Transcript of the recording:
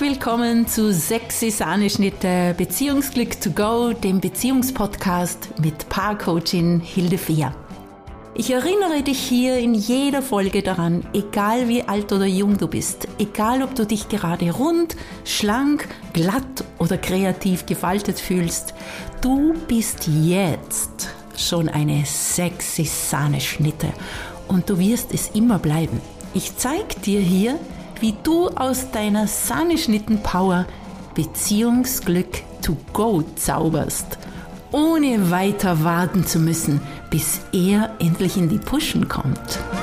willkommen zu Sexy Sahneschnitte Beziehungsglück to go, dem Beziehungspodcast mit Paarcoachin Hilde Fehr. Ich erinnere dich hier in jeder Folge daran, egal wie alt oder jung du bist, egal ob du dich gerade rund, schlank, glatt oder kreativ gefaltet fühlst, du bist jetzt schon eine sexy Sahneschnitte und du wirst es immer bleiben. Ich zeig dir hier, wie du aus deiner Sahneschnitten-Power Beziehungsglück to go zauberst, ohne weiter warten zu müssen, bis er endlich in die Puschen kommt.